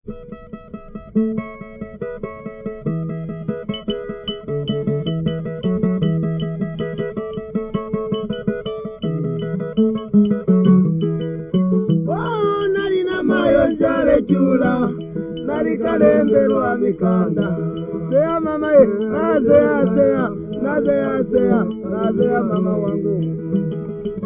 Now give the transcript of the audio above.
Chula nari kalembero amikanda seya mama ye nazeya mama wangu